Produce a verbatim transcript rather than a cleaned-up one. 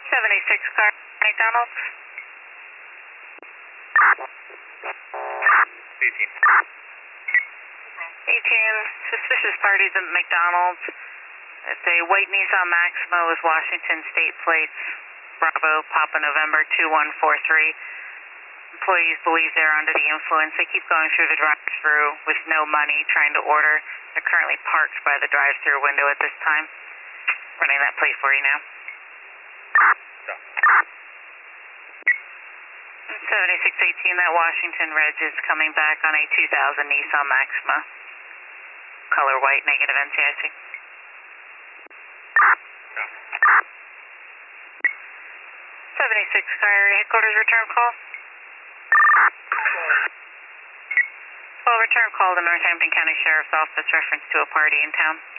seventy-six car, McDonald's. eighteen. eighteen, suspicious parties at McDonald's. It's a white Nissan Maxima with Washington state plates. Bravo, Papa November two one four three. Employees believe they're under the influence. They keep going through the drive-thru with no money, trying to order. They're currently parked by the drive-thru window at this time. Running that plate for you now. seventy-six eighteen, that Washington Reg is coming back on a two thousand Nissan Maxima. Color white, negative N C I C. seventy-six car area headquarters return call. Well, return call to Northampton County Sheriff's Office reference to a party in town.